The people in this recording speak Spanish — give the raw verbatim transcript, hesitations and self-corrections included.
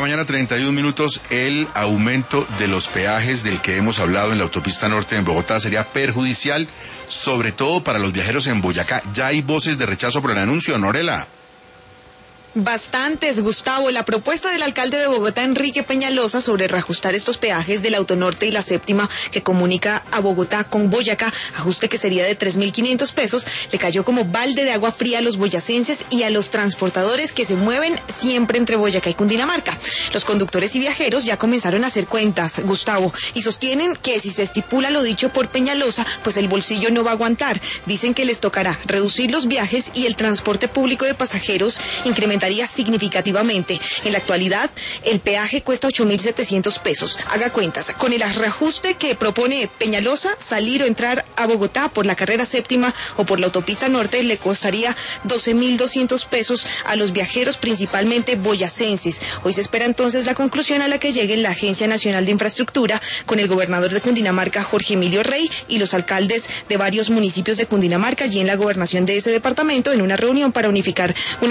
mañana, treinta y un minutos. El aumento de los peajes del que hemos hablado en la autopista norte en Bogotá sería perjudicial, sobre todo para los viajeros en Boyacá. Ya hay voces de rechazo por el anuncio, Norela. Bastantes, Gustavo. La propuesta del alcalde de Bogotá, Enrique Peñalosa, sobre reajustar estos peajes del Autonorte y la Séptima, que comunica a Bogotá con Boyacá, ajuste que sería de tres mil quinientos pesos, le cayó como balde de agua fría a los boyacenses y a los transportadores que se mueven siempre entre Boyacá y Cundinamarca. Los conductores y viajeros ya comenzaron a hacer cuentas, Gustavo, y sostienen que si se estipula lo dicho por Peñalosa, pues el bolsillo no va a aguantar. Dicen que les tocará reducir los viajes y el transporte público de pasajeros incrementar significativamente. En la actualidad, el peaje cuesta ocho mil setecientos pesos. Haga cuentas. Con el reajuste que propone Peñalosa, salir o entrar a Bogotá por la carrera séptima o por la autopista norte le costaría doce mil doscientos pesos a los viajeros, principalmente boyacenses. Hoy se espera entonces la conclusión a la que llegue la Agencia Nacional de Infraestructura con el gobernador de Cundinamarca, Jorge Emilio Rey, y los alcaldes de varios municipios de Cundinamarca, allí en la gobernación de ese departamento, en una reunión para unificar una